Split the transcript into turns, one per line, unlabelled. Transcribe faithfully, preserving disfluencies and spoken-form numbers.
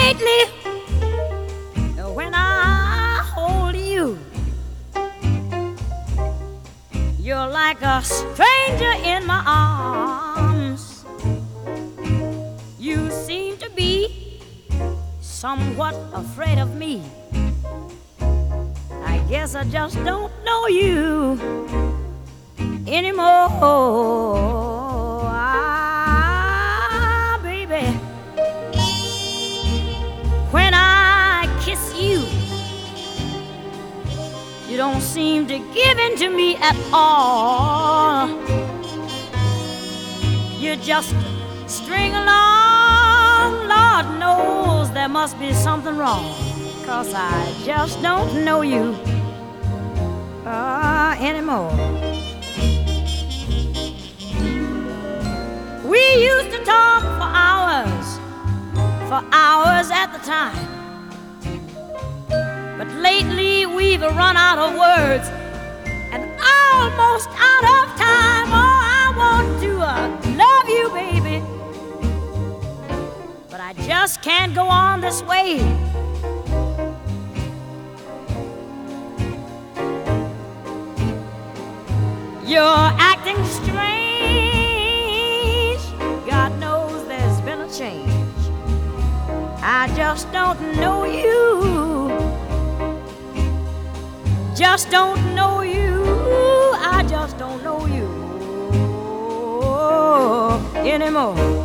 lately, when I hold you, you're like a stranger in my arms. You seem to be somewhat afraid of me. I guess I just don't know you anymore. Ah, baby, when I kiss you, you don't seem to give in to me at all. You just string along. Lord knows there must be something wrong, 'cause I just don't know you uh, anymore. We used to talk for hours, for hours at the time. But lately we've run out of words and almost out of time. Oh, I want to uh, love you, baby, but I just can't go on this way. You're acting strange. God knows there's been a change. I just don't know you. Just don't know you. I just don't know you anymore.